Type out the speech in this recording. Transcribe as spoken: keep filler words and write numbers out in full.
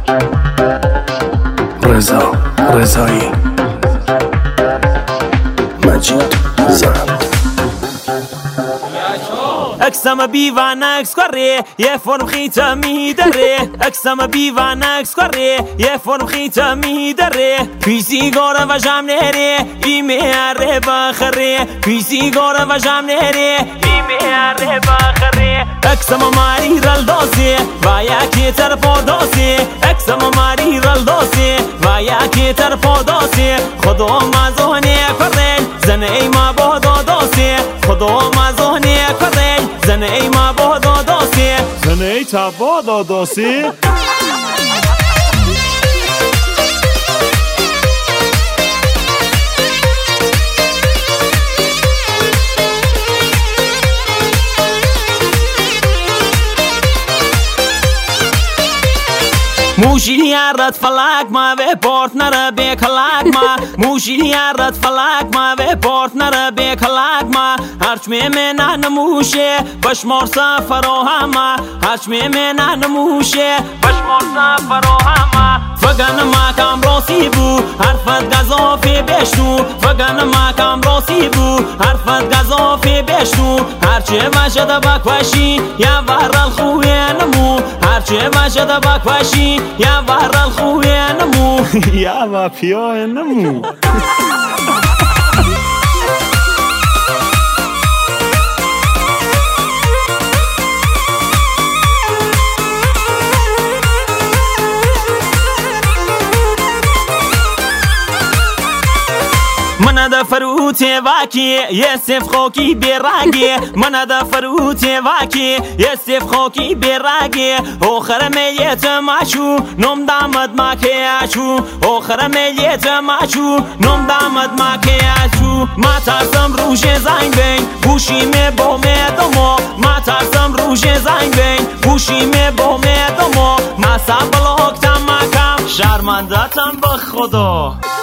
رضا رضایی مجید زند اکسم بیوان اکس کاره یه فرم خیتا میداره اکسم بیوان اکس کاره یه فرم خیتا میداره پیسی گاره و جام نره ایمه بخره پیسی گاره و جام نره ایمه بخره اکسم ماری رل داسی و یکی طرف داسی اکسم ماری رل داسی و یکی طرف داسی خدا مزونی کرد زن ای ما باد داسی خدا مزونی کرد زن ای ما باد داسی زن ای تا باد داسی موشی رد فلک ما به پارتنر به کلاک ما موشی رد فلک ما به پارتنر به کلاک ما هرچمی من نموشه بشمار سفر و همه هرچمی من نموشه بشمار سفر و همه فگن ما کم راسی بو حرفت گذافی بشنو فگن ما کم راسی بو حرفت گذافی بشنو هرچه وجد بکوشی یا ورل خوی نمو هرچه وجد بکوشی یا ورل خوی نمو یا و پیاه نمو من دا فروت واکی یه سف خوکی بیرگی من دا فروت واکی یه سف خوکی بیرگی آخر میت ماشو نم دامد ماکیاشو آخر میت ماشو نم دامد ماکیاشو ما ترسم روش زنگ بین گوشی می با میدمو ما ترسم روش زنگ بین گوشی می با میدمو ما سبلاکتم مکم شرمندتم به خدا